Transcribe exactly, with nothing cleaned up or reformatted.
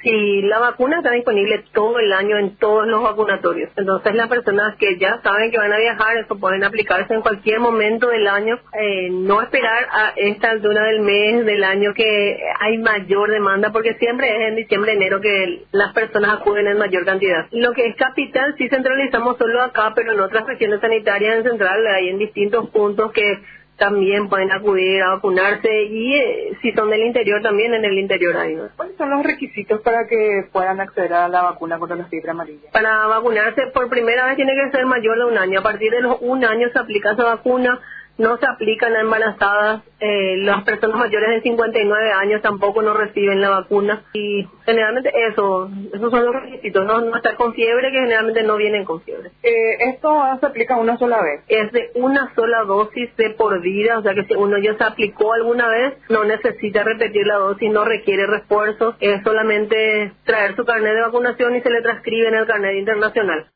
Y la vacuna está disponible todo el año en todos los vacunatorios. Entonces las personas que ya saben que van a viajar, eso pueden aplicarse en cualquier momento del año, eh, no esperar a esta altura del mes, del año que hay mayor demanda, porque siempre es en diciembre, enero que las personas acuden en mayor cantidad. Lo que es capital sí centralizamos solo acá, pero en otras regiones sanitarias en central hay en distintos puntos que también pueden acudir a vacunarse y eh, si son del interior también en el interior hay, ¿no? ¿Cuáles son los requisitos para que puedan acceder a la vacuna contra la fiebre amarilla? Para vacunarse por primera vez tiene que ser mayor de un año. A partir de los un año se aplica esa vacuna. No se aplican a embarazadas, eh, las personas mayores de cincuenta y nueve años tampoco no reciben la vacuna y generalmente eso, esos son los requisitos, no, no estar con fiebre, que generalmente no vienen con fiebre. Eh, ¿Esto se aplica una sola vez? Es de una sola dosis de por vida, o sea que si uno ya se aplicó alguna vez, no necesita repetir la dosis, no requiere refuerzos, es solamente traer su carnet de vacunación y se le transcribe en el carnet internacional.